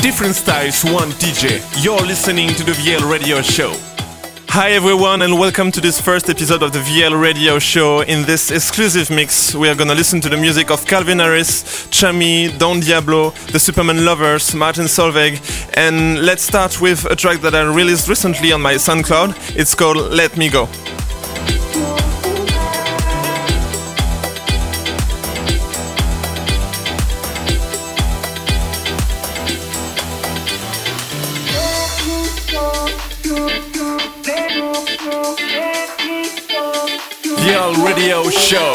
Different styles, one DJ. You're listening to the VL Radio Show. Hi everyone and welcome to this first episode of the VL Radio Show. In this exclusive mix, we are gonna listen to the music of Calvin Harris, Chami, Don Diablo, The Superman Lovers, Martin Solveig, and let's start with a track that I released recently on my SoundCloud. It's called Let Me Go. VL Radio Show.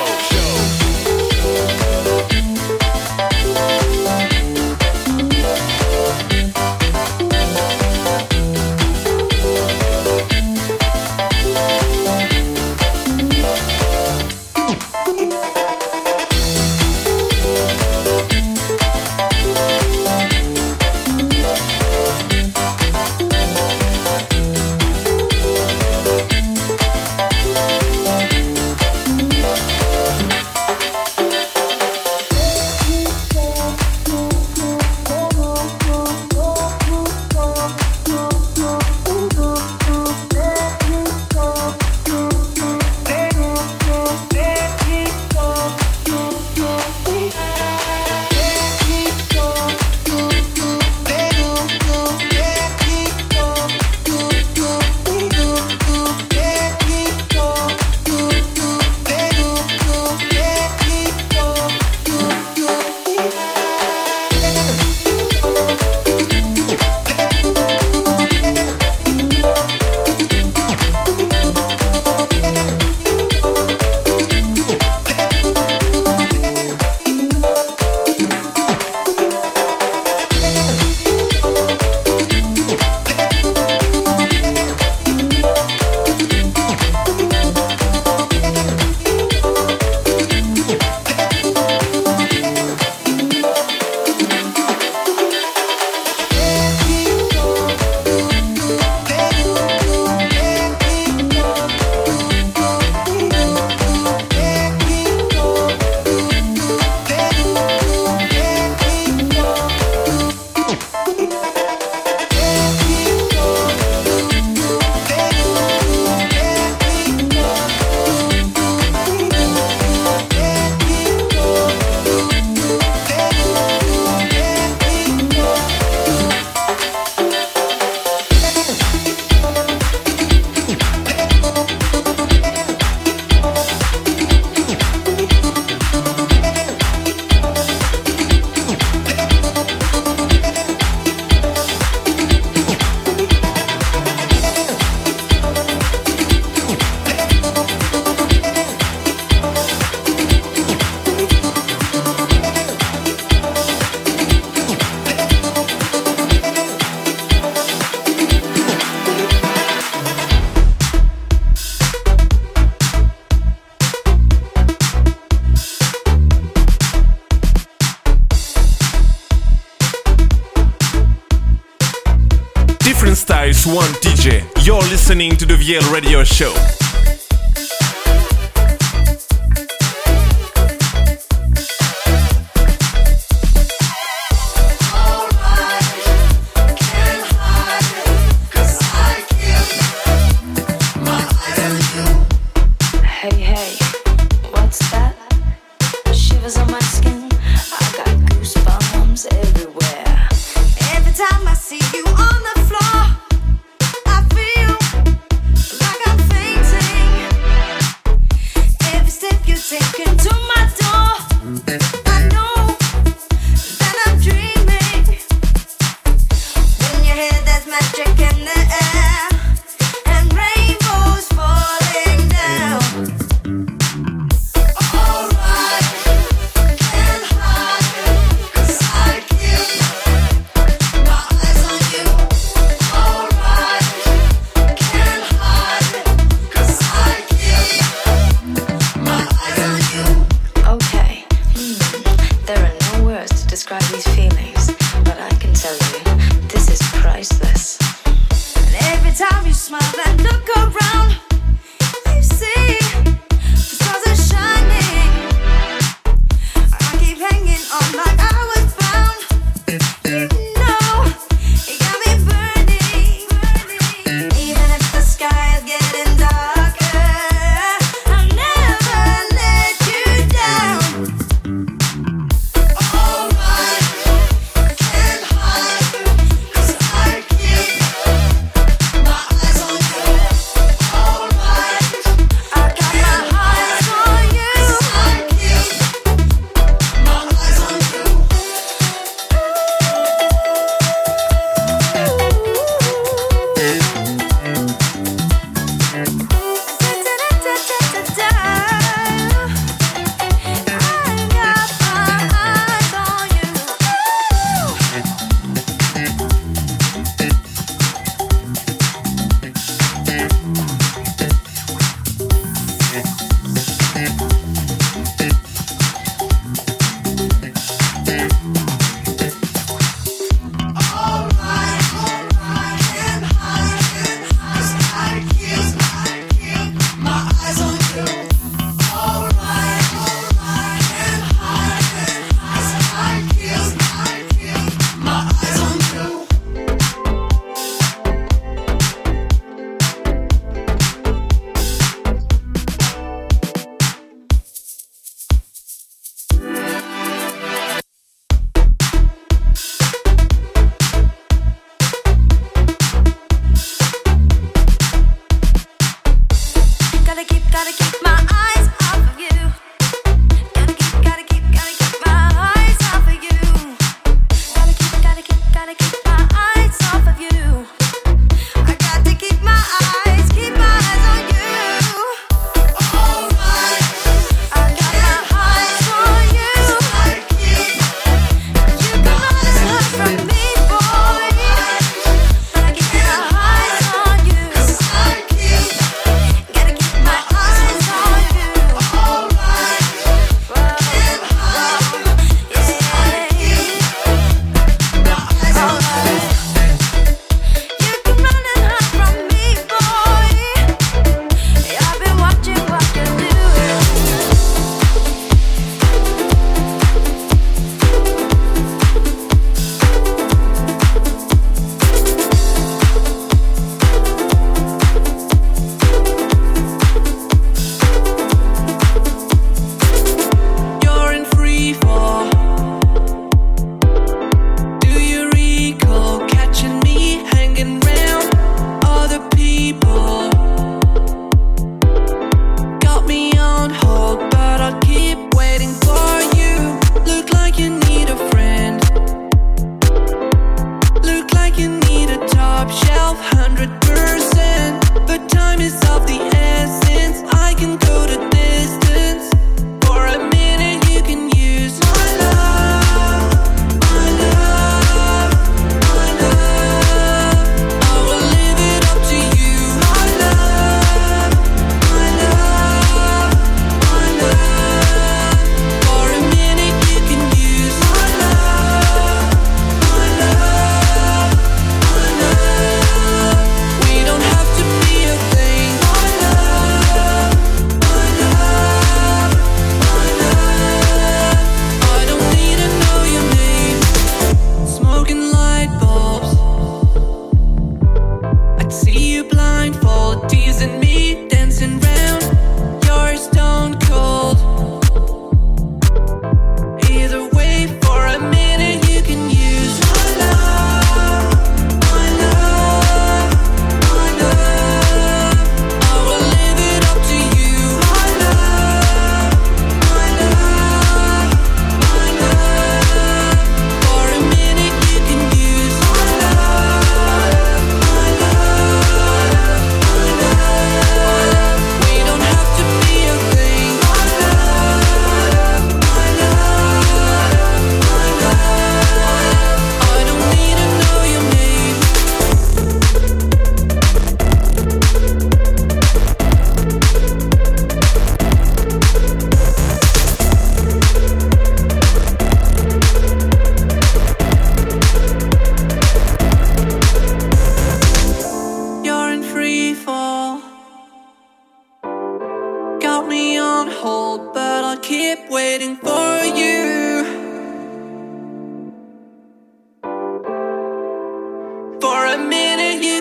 Styles, one DJ. You're listening to the VL Radio Show. No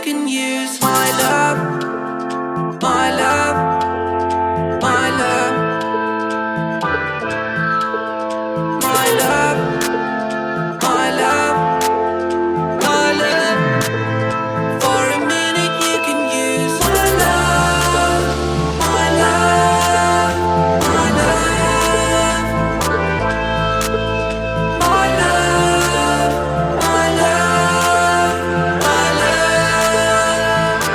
can use my love, my love, my love, my love, my love, my love. For a minute you can use my love, my love, my love, my love, my love, my love.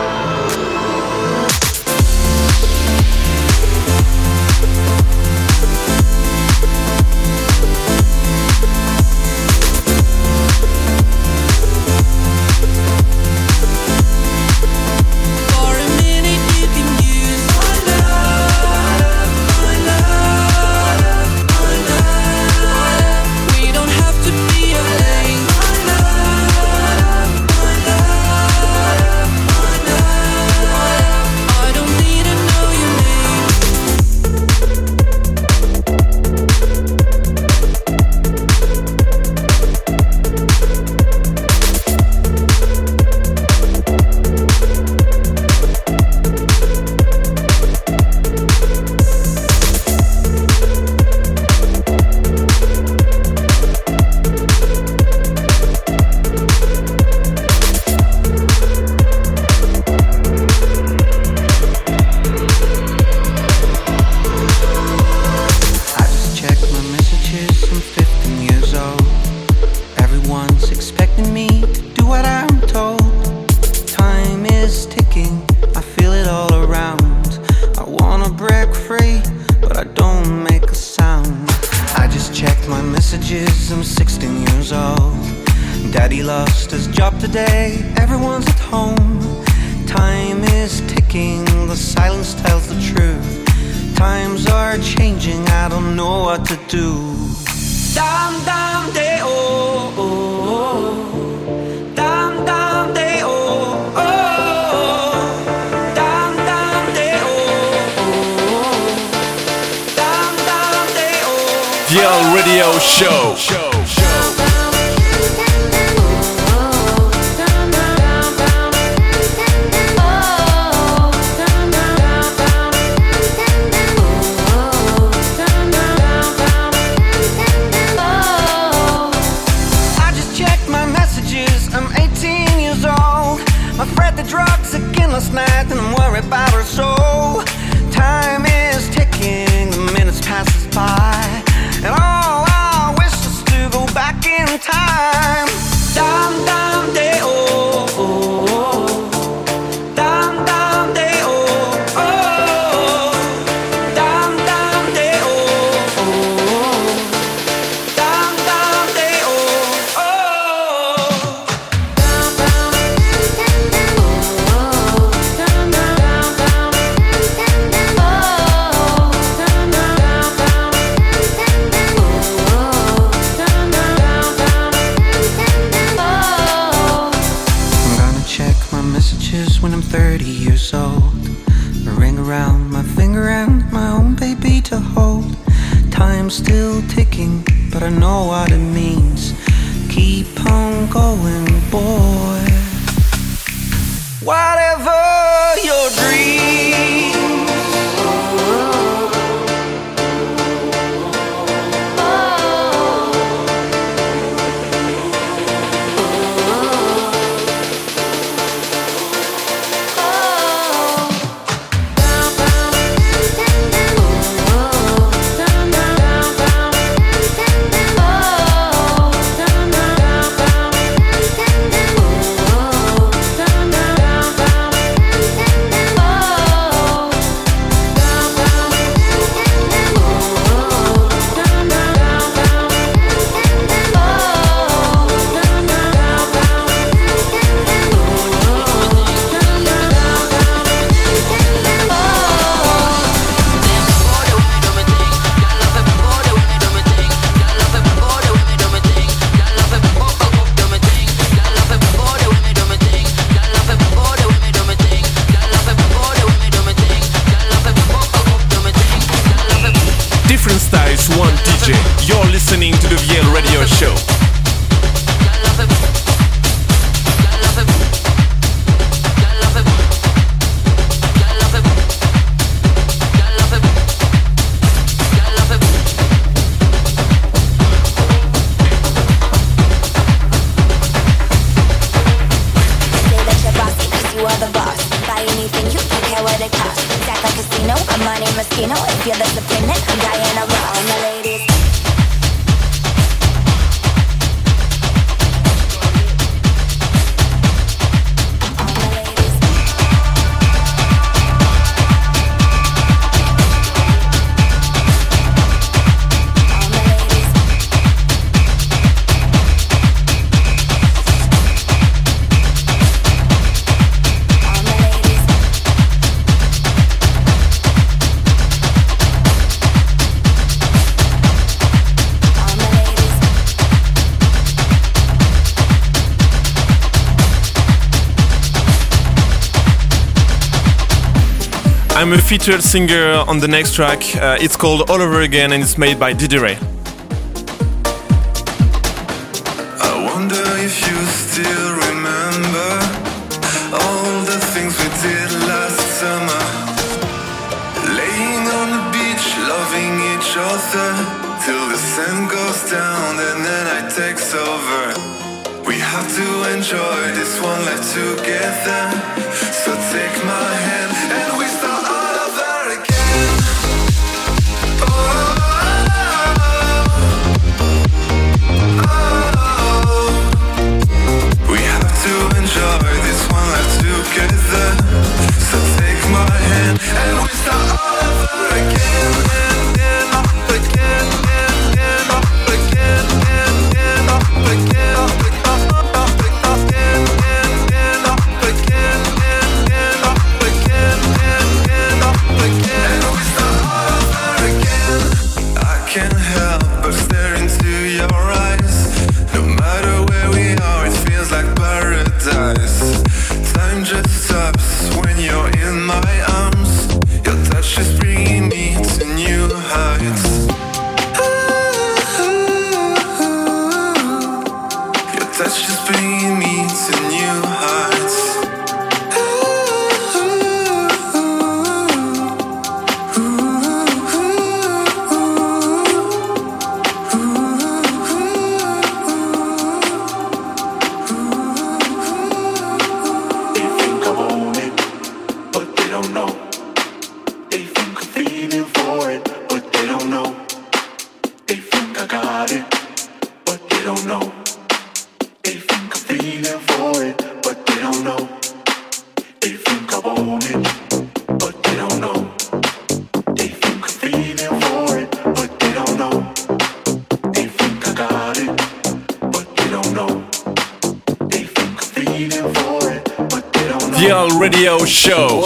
For a minute you can use my love, my love, my love. We don't have to be alone. My love, my love, my love. I don't need to know your name. I just checked my messages, I'm 15 years old. Everyone's expecting me to do what I'm told. Time is ticking, I feel it all around. I wanna break free, but I don't make a sound. I just checked my messages, I'm 16 years old. Daddy lost his job today, everyone's at home. Time is ticking, the silence tells the truth. Times are changing, I don't know what to do. Dam dam day oh, oh, oh. Dam dam day oh, oh. Dam dam day oh, oh. Dam dam day oh. VL Radio Show. I just checked my messages, I'm 18 years old. I read the drugs again last night and I'm worried about her soul. Time is ticking, the minutes passes by, and all I wish is to go back in time. Dam dam day oh, oh, oh. Dam dam day oh, oh. Dam dam day oh, oh. Dam dam day oh, oh. I'm gonna check my messages when I'm 30 years old. A ring around my finger and my own baby to hold. Time's still ticking, but I know what it means. Keep on going, boy. Whatever your dreams. DJ. You're listening to the VL Radio Show. Moschino. If you're disappointed, I'm Diana Ross. All my ladies. I'm a featured singer on the next track. It's called All Over Again and it's made by Didi Ray. I wonder if you still remember all the things we did last summer. Laying on the beach, loving each other till the sun goes down and the night takes over. We have to enjoy this one life together. So take my hand and we start all over again. Oh, oh, oh. We have to enjoy this one life together. So take my hand and we start all over again. And up again, and up again, and up again, up again. Can't help but stare into your eyes. No matter where we are, it feels like paradise. Time just stops when you're in my arms. Your touch is bringing me to new heights. Your touch is bringing me to new heights. VL Radio Show.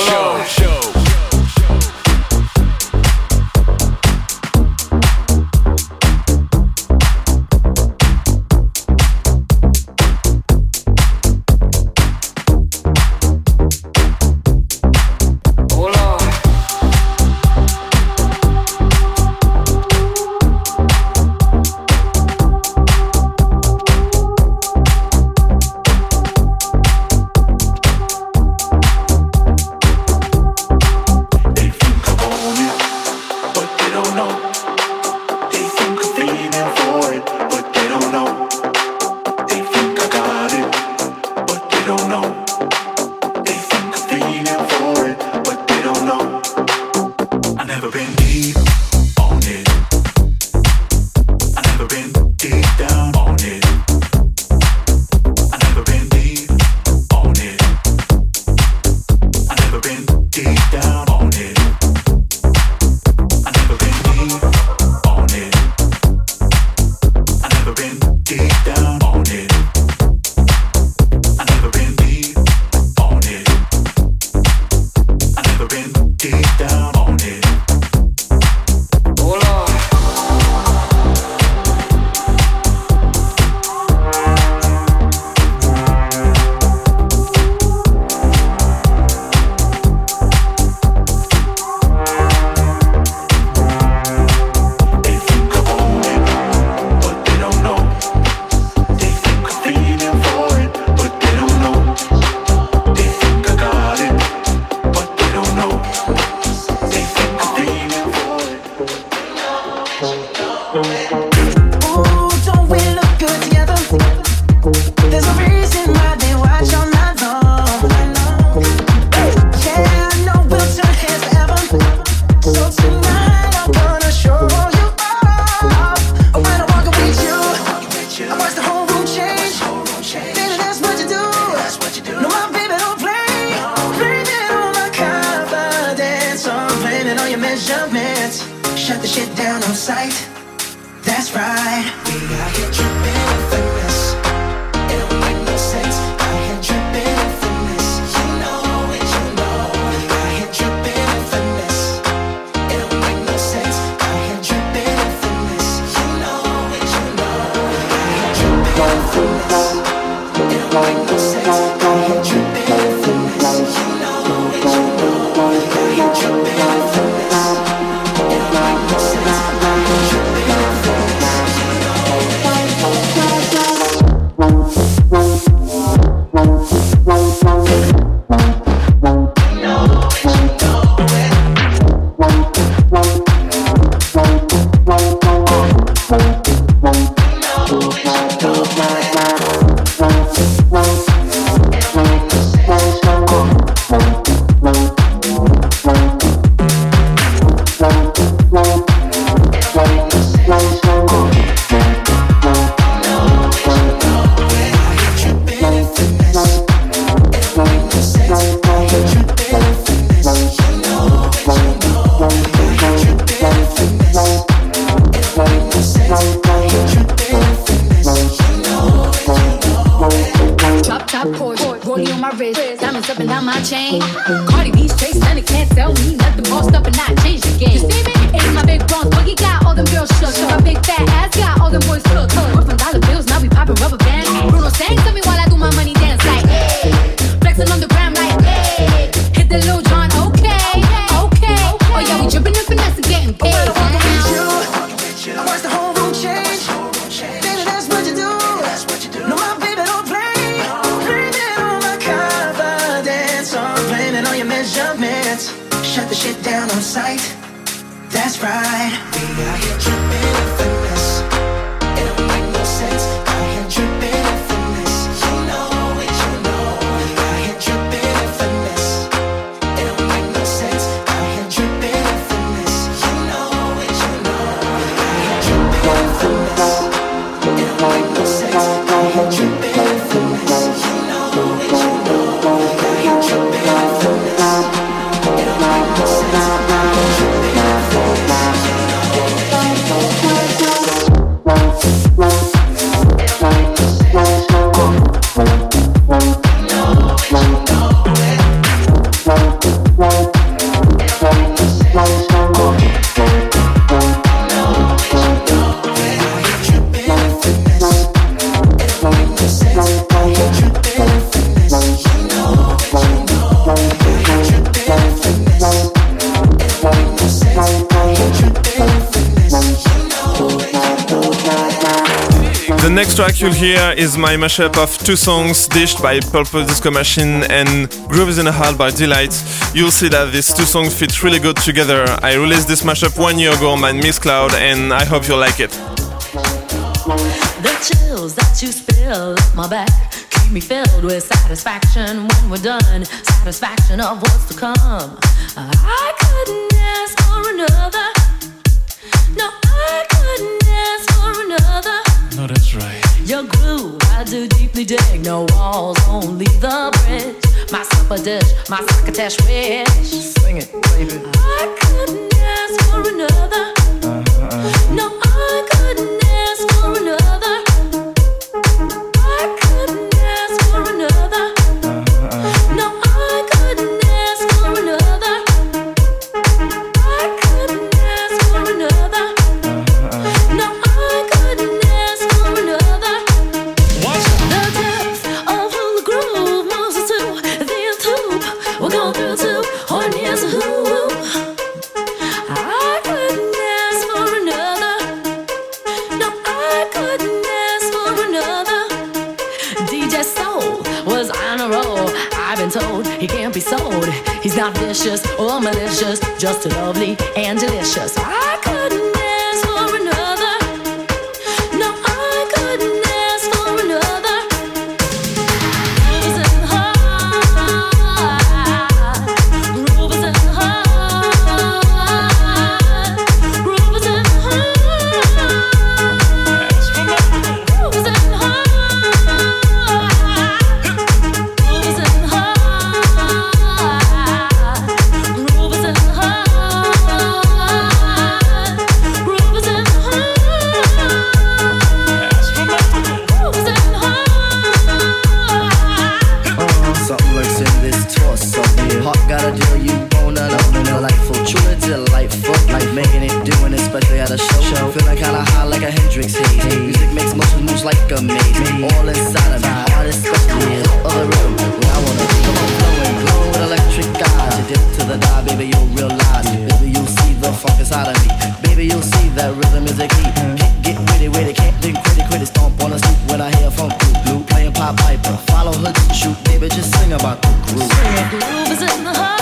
shit down on sight. That's right. We out here tripping in finesse. It don't make no sense. Out here tripping in finesse. You know it, you know. We out here tripping in finesse. It don't make no sense. Out here tripping in finesse. You know it, you know. We out here tripping in finesse. It don't make no sense. Out here tripping in finesse. You know it, you know. We out here tripping in finesse. It don't make no sense. Out here tripping in finesse. You know it, Cardi B straight stunning, can't tell me nothing. Bossed up and not changed the game. You see me? It's my big bronze boogie, got all them girls shook. So my big fat ass got all them boys cooked. We're from dollar bills, now we popping rubber bands. Bruno sang to me while I do my money dance like, hey. Flexing on the gram like, hey. Hit the Lil Jon, okay, okay. Oh yeah, we dripping and finesse and getting paid. I watch the whole room change. Baby, that's what you do. No, my baby don't play. Blaming on my confidence, or blaming on your measurements. Shut the shit down on sight. That's right. We out here tripping in finesse. It don't make no sense. Out here tripping in finesse. You know it, you know. We out here tripping in finesse. It don't make no sense. Out here tripping in finesse. You know it, you know. We out here tripping in finesse. It don't make no sense. Out here tripping in finesse. You know it, you know. We out here tripping in finesse. It don't make no sense. Out here tripping in finesse. The next track you'll hear is my mashup of two songs dished by Purple Disco Machine and Grooves in a Heart by Delight. You'll see that these two songs fit really good together. I released this mashup 1 year ago on my Mixcloud and I hope you'll like it. The chills that you spill up my back keep me filled with satisfaction when we're done. Satisfaction of what's to come. I couldn't ask for another. No, I couldn't ask for another. No, that's right. Your groove, I do deeply dig. No walls, only the bridge. My supper dish, my succotash wish. Sing it, baby. I couldn't ask for another. No, I couldn't ask for another. I couldn't ask for another. No, I couldn't ask for another. I couldn't ask for another. No, I couldn't ask for another. The depth of who the groove moves us to, the tube we're going through to, or near to who. I couldn't ask for another. No, I couldn't ask for another. DJ Soul was on a roll. I've been told he can't be sold. He's not vicious or malicious, just lovely and delicious. I couldn't ask for another. No, I couldn't ask for another. Grooves in the heart. Grooves in the heart. Grooves in the heart. Grooves in the heart. Grooves in the heart. Grooves in the heart. all inside of me. Heart especially in other rhythm. When I wanna come on flowing, glowing with electric eyes. You dip to the dive, baby, you'll realize. Baby, you'll see the funk inside of me. Baby, you'll see that rhythm is a key. Can't get witty, can't think quitty, stomp on the stoop when I hear funk blue. Playing Pop Piper, follow her to shoot. Baby, just sing about the groove. The groove is in the heart.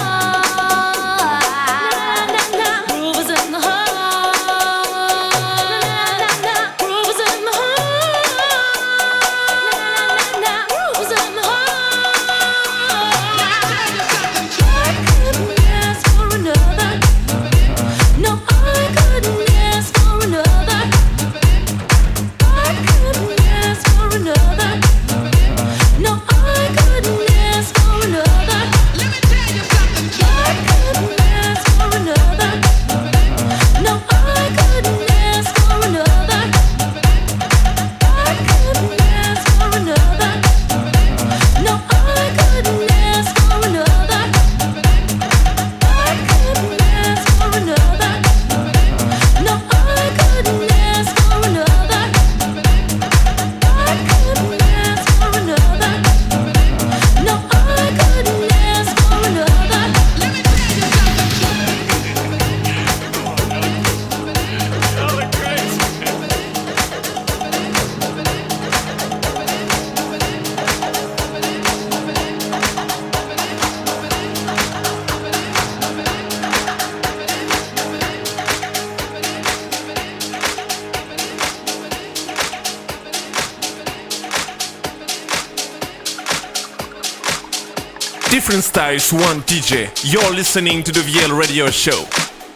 Different styles, one DJ. You're listening to the VL Radio Show.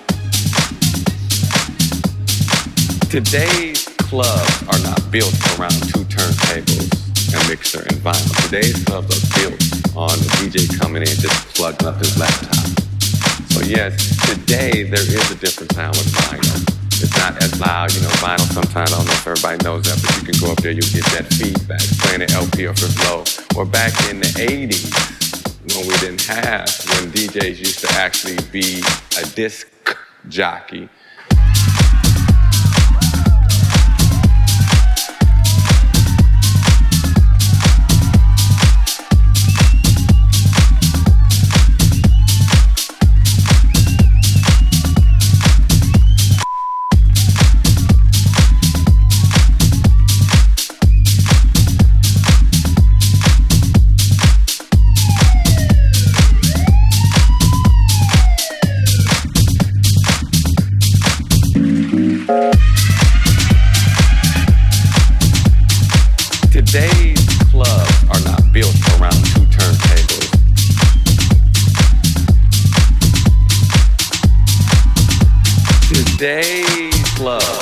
Today's clubs are not built around two turntables, a mixer and vinyl. Today's clubs are built on the DJ coming in just plugging up his laptop. So yes, today there is a different sound with vinyl. It's not as loud, vinyl sometimes, I don't know if everybody knows that, but you can go up there, you'll get that feedback, playing an LP or for low. Or back in the 80s, when we didn't have, when DJs used to actually be a disc jockey. Today's clubs are not built around two turntables. Today's club.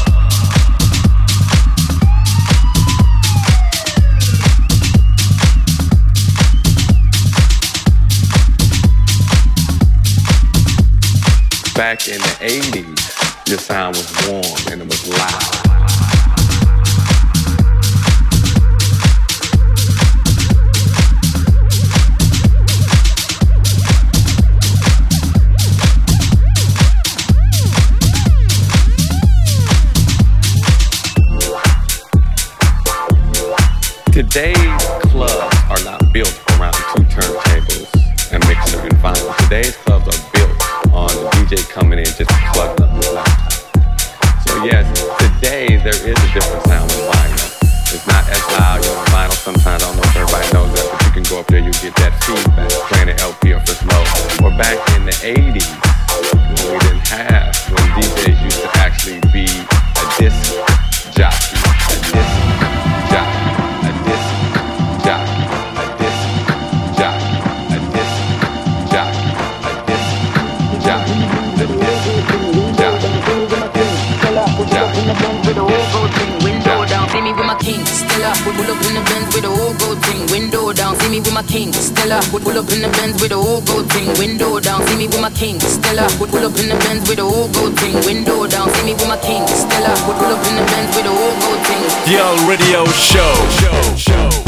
Back in the 80s, your sound was warm and it was loud. Today's clubs are not built around two turntables, a mixer and vinyl. Today's clubs are built on a DJ coming in just plugging up his laptop. So yes, today there is a different sound with vinyl. It's not as loud, vinyl sometimes, I don't know if everybody knows that, but you can go up there, you get that feedback, playing an LP or for slow. Or back in the 80s, when we didn't have, when DJs used to actually be a disc jockey, a disc jockey. Pull up in the Benz with a whole gold thing, window down. See me with my king, Stella. Pull up in the Benz with a whole gold thing, window down. See me with my king, Stella. Pull up in the Benz with a whole gold thing, window down. See me with my king, Stella. Pull up in the Benz with a whole gold thing. VL Radio Show.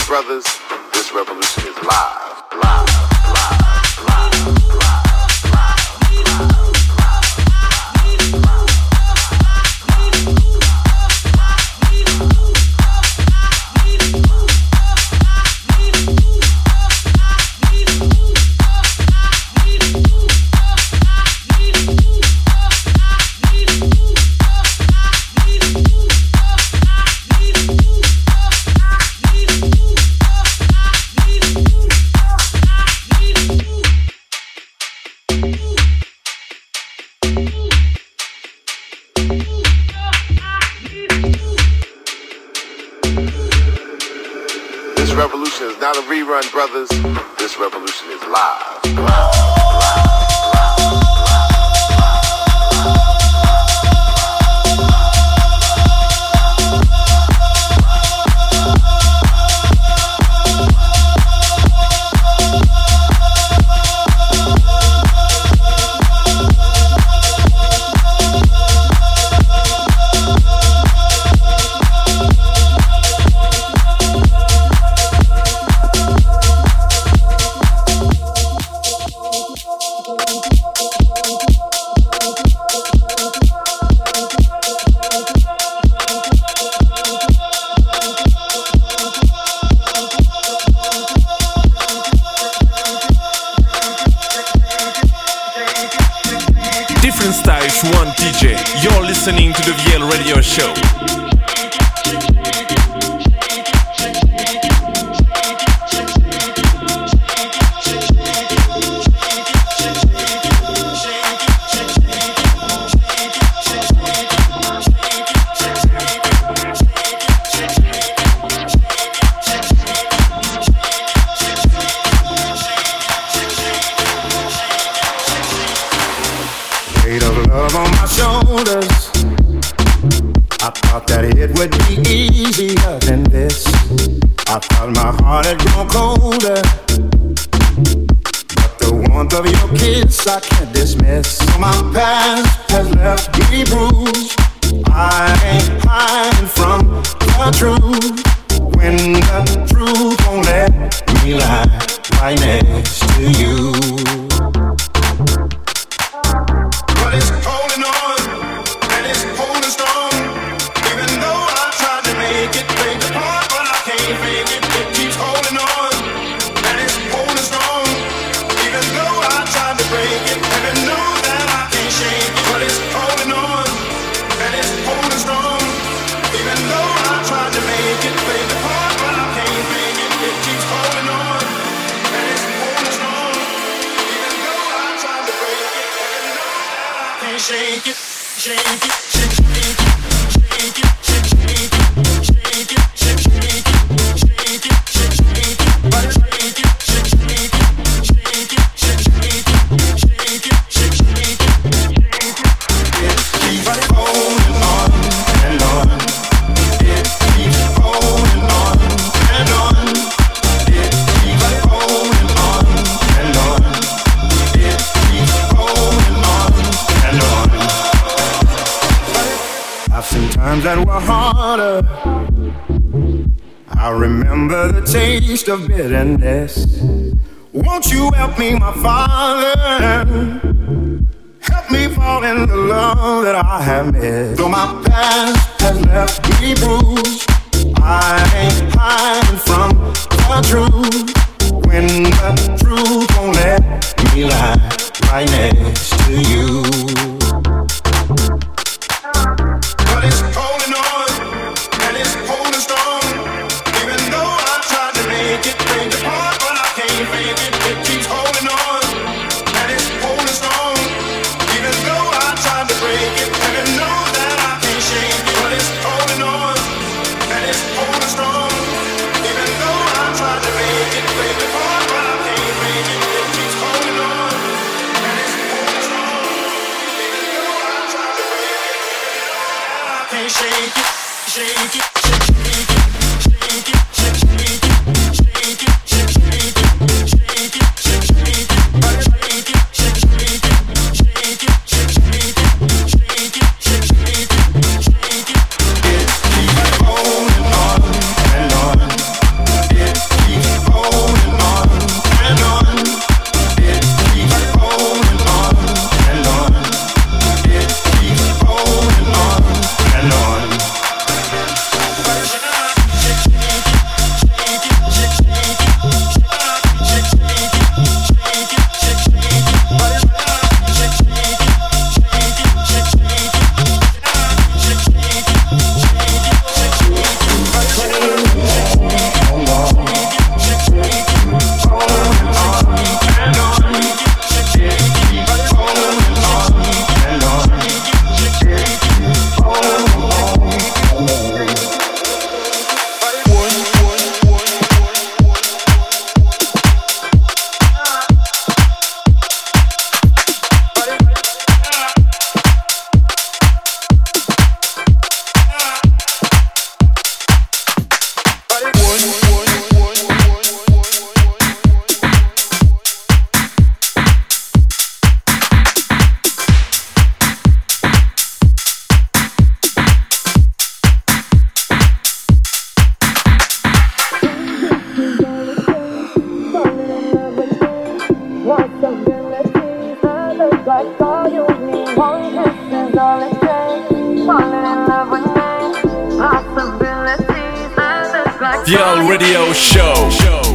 brothers, this revolution is live, live, live, live. Revolution is not a rerun, brothers. This revolution is live. Live. Different styles, one DJ. You're listening to the VL Radio Show. Weight of love on my shoulders. I thought that it would be easier than this. I thought my heart had grown colder, but the warmth of your kiss I can't dismiss. So my past has left me bruised. I ain't hiding from the truth. When the truth won't let me lie right next to you. It's holding on, and it's holding strong. Even though I tried to make it break apart, but I can't fake it. It keeps holding on, and it's holding strong. Even though I tried to break it, and know that I can't shake it. But it's holding on, and it's holding strong. Even though I tried to make it break apart, but I can't fake it. It keeps holding on, and it's holding strong. Even though I tried to break it, and know that shake it, shake it, shake it, shake it, shake it, shake it, shake it, shake it, shake it, shake it, shake it, but shake it, shake it, shake it, shake it, shake it, shake it, shake it. It keeps holding on and on. It keeps holding on and on. It keeps holding on and on. It keeps holding on and on. I've seen times that were harder. I remember the taste of bitterness. Won't you help me, my Father? Help me fall in the love that I have missed. Though my past has left me bruised, I ain't hiding from the truth. When the truth won't let me lie right next to you. But it's holding on, and it's holding strong. Even though I tried to make it break apart, but I can't fake it. It keeps holding on, and it's holding strong. Even though I tried to break it, and I know that I can't shake it. But it's holding on, and it's holding strong. Even though I tried to make it break apart, but I can't fake it. It keeps holding on, and it's holding strong. Even though I tried to break it, I can't shake it, shake it, shake it, shake it, shake it, shake it, shake it, shake it, shake it, shake it, but shake it, shake it, shake it, shake it, shake it, shake it, shake it. It keeps holding on and on. It VL Radio Show.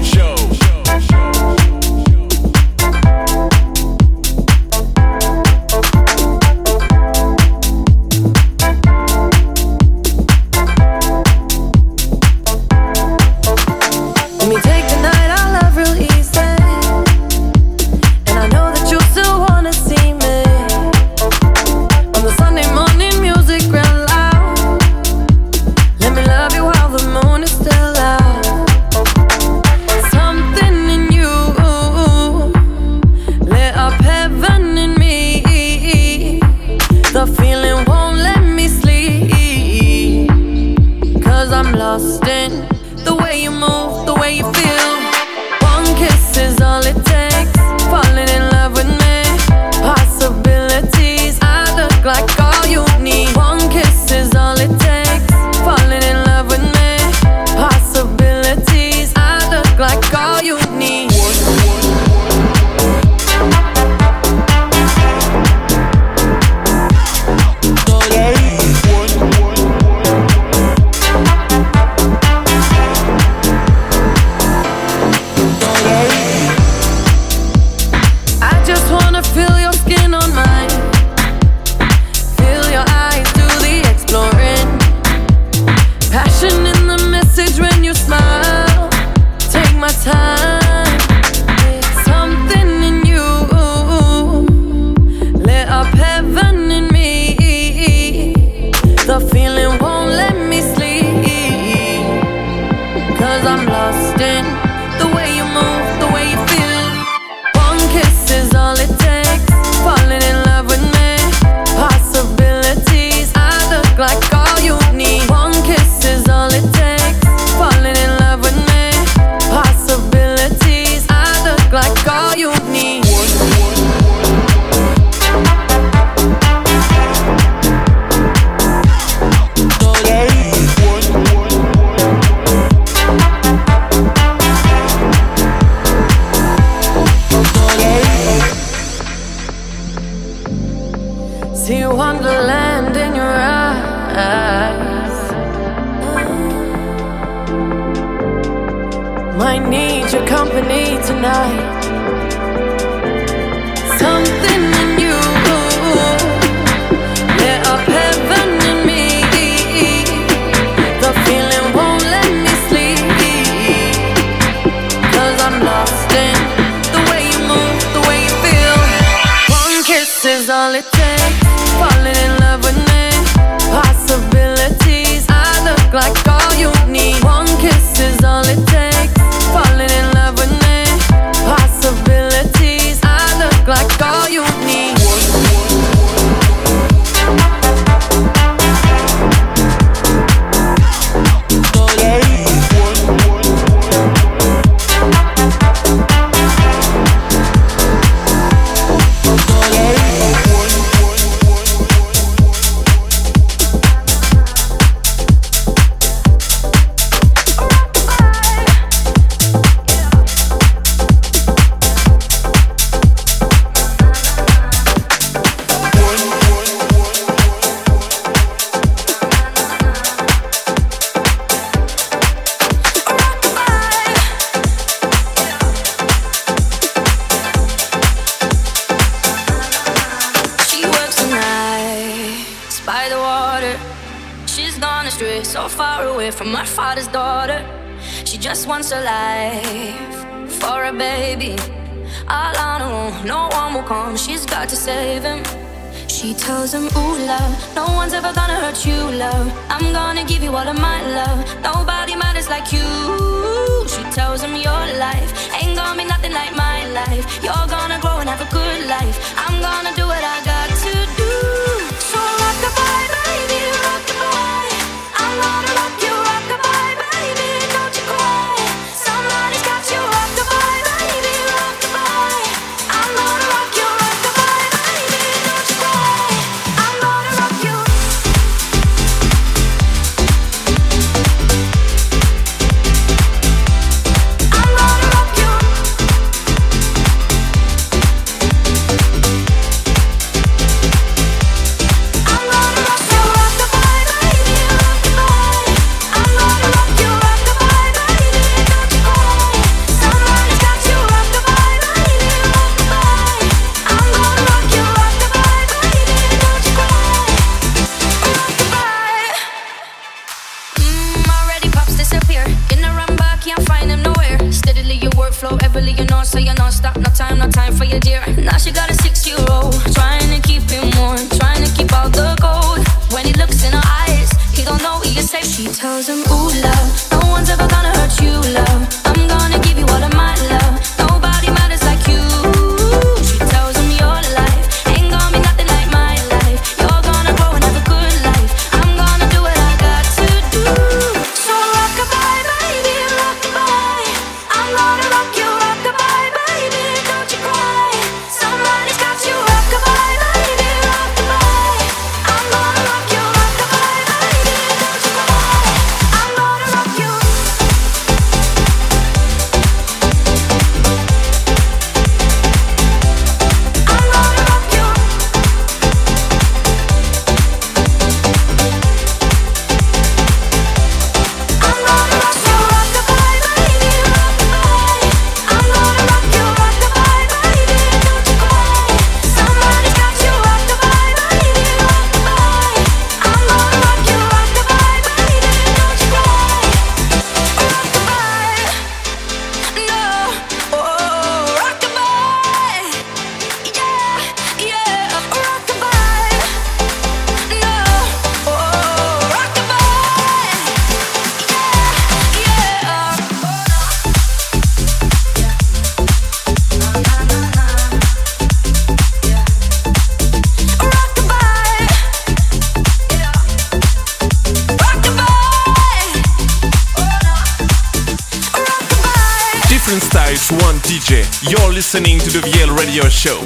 She tells him, ooh, love, no one's ever gonna hurt you, love. I'm gonna give you all of my love. Nobody matters like you. She tells him your life ain't gonna be nothing like my life. You're gonna grow and have a good life. I'm gonna do what I got to do. So rock-a-bye, baby, rock-a-bye. I'm gonna rock you, rock-a-bye, baby, don't you cry. Somebody's got you, rock-a-bye, baby, rock-a-bye. I'm gonna rock you, rock-a-bye, baby, don't you cry. I'm gonna rock you. I'm gonna rock you. go everly, you know, so you know, stop, no time for your dear. Now she got a 6-year-old, trying to keep him warm, trying to keep out the cold. When he looks in her eyes, he don't know he is safe. She tells him, ooh, love, no one's ever gonna hurt you, love. I'm gonna give you all of my love. Nobody matters like you. She tells him your life ain't gonna be nothing like my life. You're gonna grow and have a good life. I'm gonna do what I got to do. So rock-a-bye, baby, rock-a-bye. I'm gonna rock you, rock-a-bye, baby, don't you cry. Somebody's got you, rock-a-bye, baby, rock-a-bye. I'm gonna rock you, rock-a-bye, baby, don't you cry. I'm gonna rock you. Different styles, one DJ. You're listening to the VL Radio Show.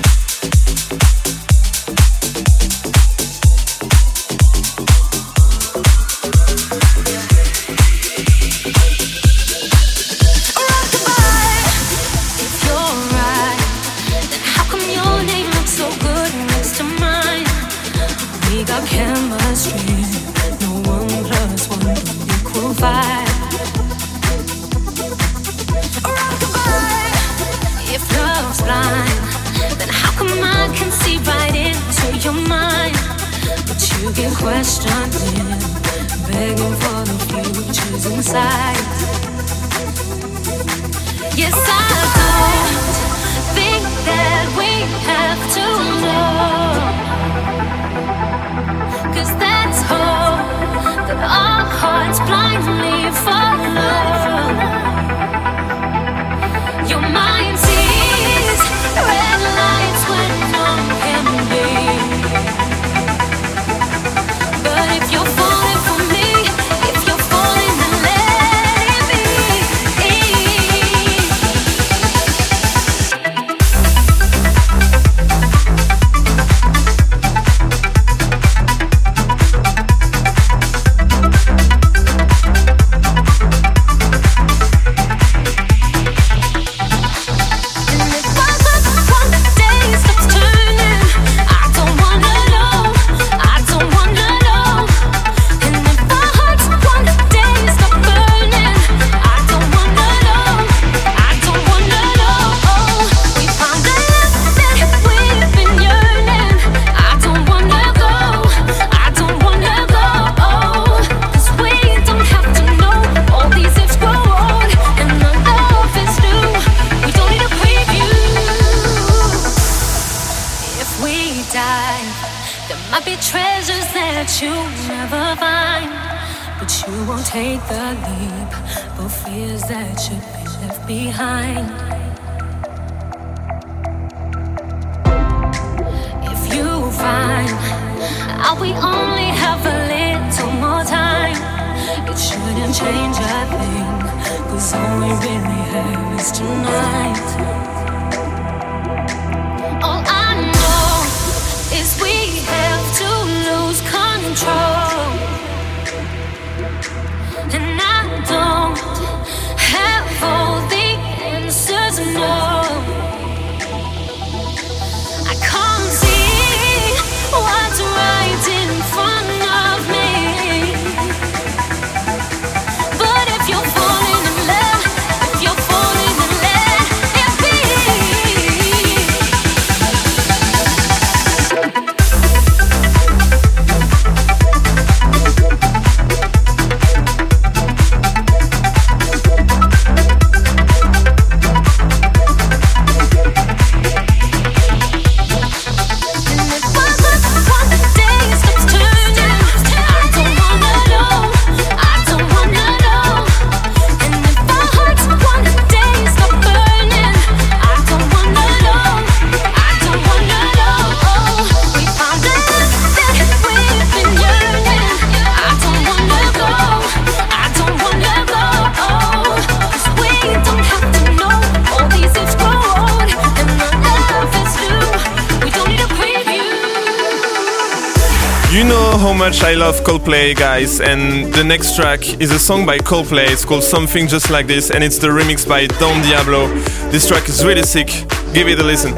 Questioning, begging for the futures inside. Yes, I don't think that we have to know, 'cause that's all that our hearts blindly follow. Your mind sees red lights when none can be. If you're falling for me, if you're falling, then let it be. Take the leap for fears that should be left behind. If you find out we only have a little more time, it shouldn't change a thing, 'cause all we really have is tonight. All I know is we have to lose control. And I don't have all the answers, no. I can't see what's right in front of me. But if you're falling in love, if you're falling in love, let it be. how much I love Coldplay, guys, and the next track is a song by Coldplay. It's called Something Just Like This, and it's the remix by Don Diablo. This track is really sick. Give it a listen.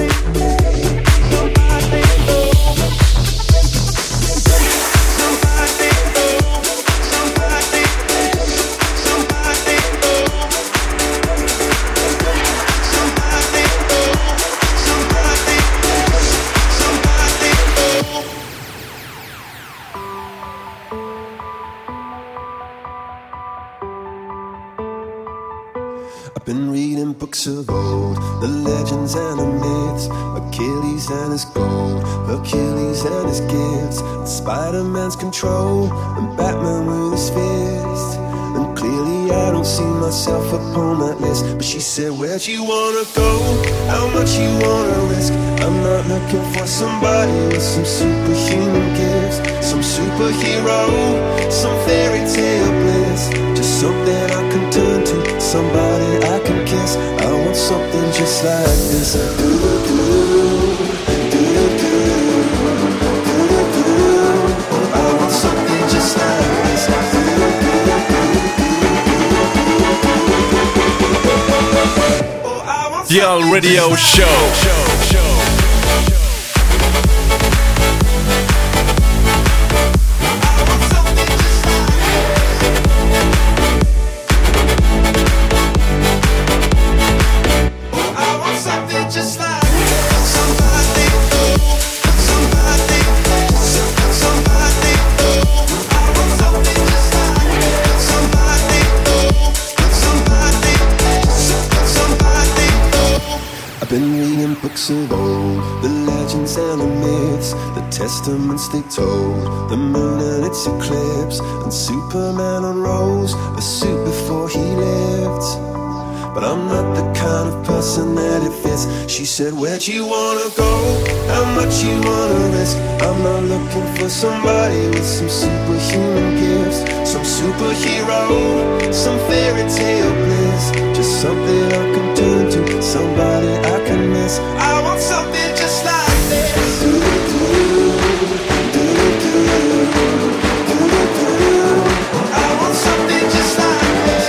Been reading books of old, the legends and the myths, Achilles and his gold, Hercules and his gifts, and Spider-Man's control, and Batman with his fist. And clearly I don't see myself upon that list. But she said, where'd you wanna go? How much you wanna risk? I'm not looking for somebody with some superhuman gifts, some superhero, some fairy tale bliss. Just something I can turn to, somebody I can kiss. I want something just like this. I want something just like this. VL Radio Show. Books of old, the legends and the myths, the testaments they told, the moon and its eclipse, and Superman unrolls a suit before he lived. But I'm not the kind of person that it fits. She said, where'd you wanna go? How much you wanna risk? I'm not looking for somebody with some superhuman gifts, some superhero, some fairy tale bliss. Just something I can turn to, somebody I can miss. I want something just like this. I want something just like this.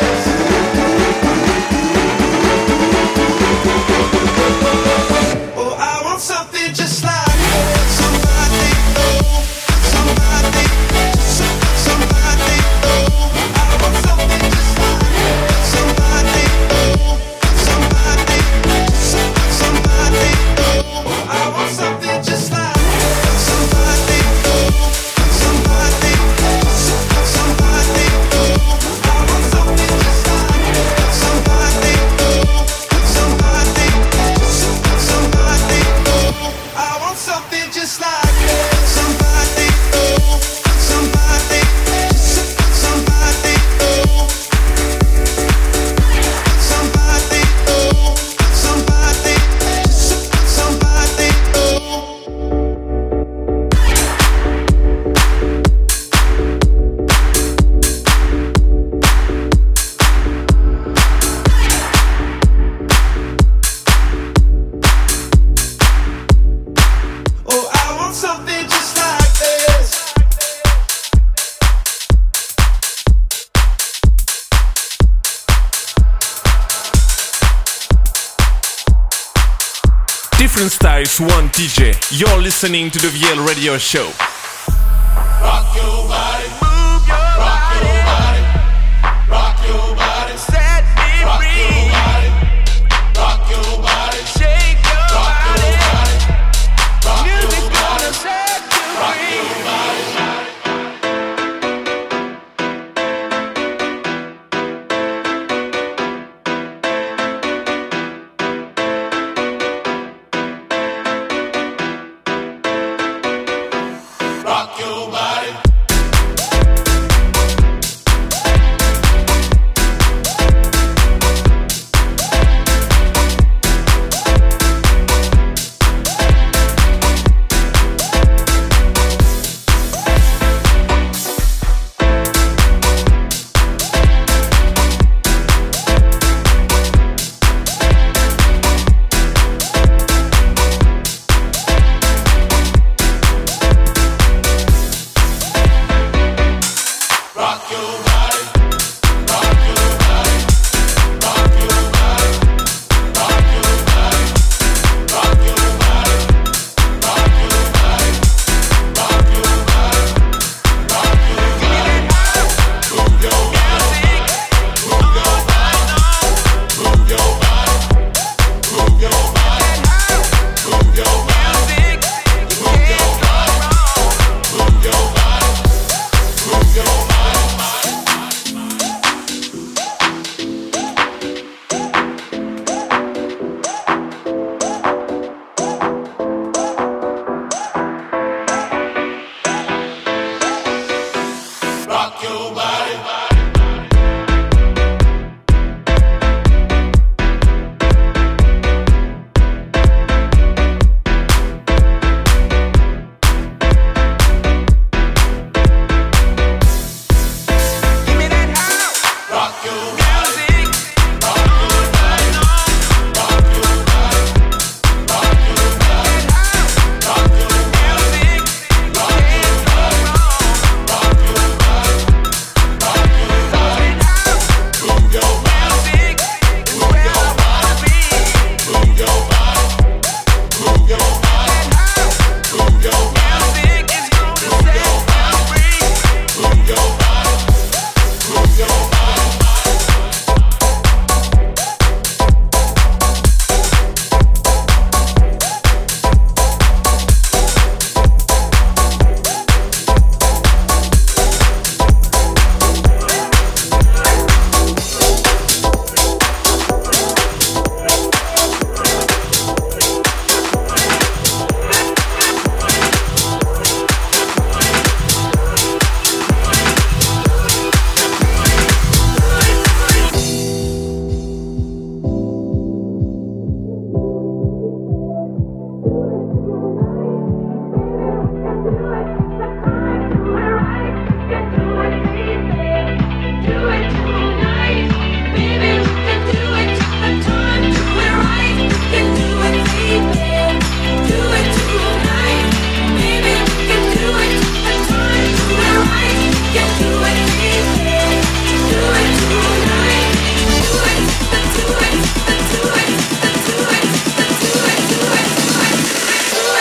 Oh, I want something just like this. Somebody, oh, somebody, somebody, oh. I want something just like this. Somebody, oh, somebody, somebody, oh. I want something just like this. Somebody, oh, somebody, somebody, oh. I want something just like this. Somebody, oh, somebody, somebody, oh. I want something just like this. Somebody, oh, somebody, somebody, oh. Somebody, oh, somebody, somebody, oh. Oh, I want something just like this. Different styles, one DJ. You're listening to the VL Radio Show. Rock your body, move your rock body, your body, rock your body, set me free. Rock your body, shake your body, music's gonna set you free. Rock your body.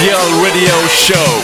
VL Radio Show.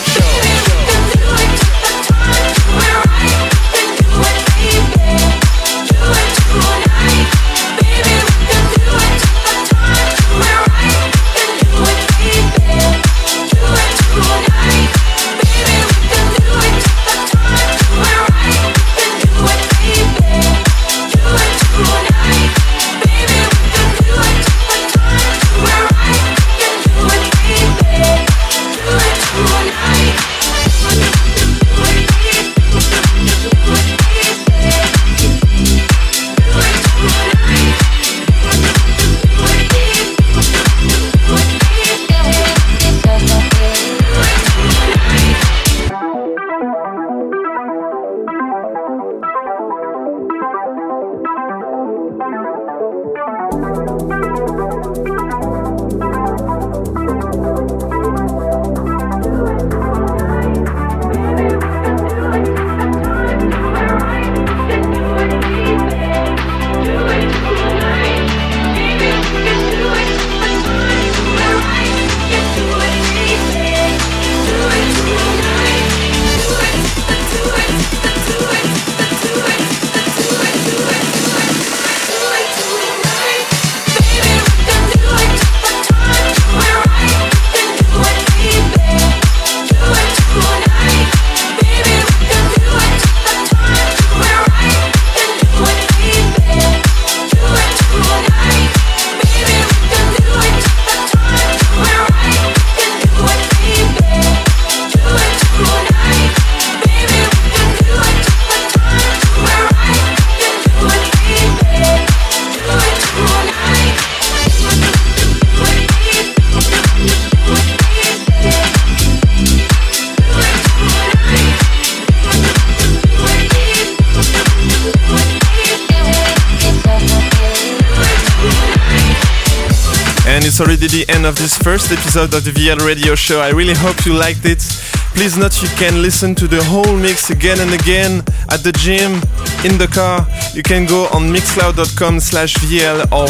And it's already the end of this first episode of the VL Radio Show. I really hope you liked it. Please note you can listen to the whole mix again and again at the gym, in the car. You can go on mixcloud.com/VL or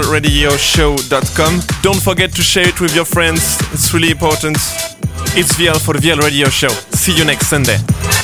VLRadioshow.com. Don't forget to share it with your friends. It's really important. It's VL for the VL Radio Show. See you next Sunday.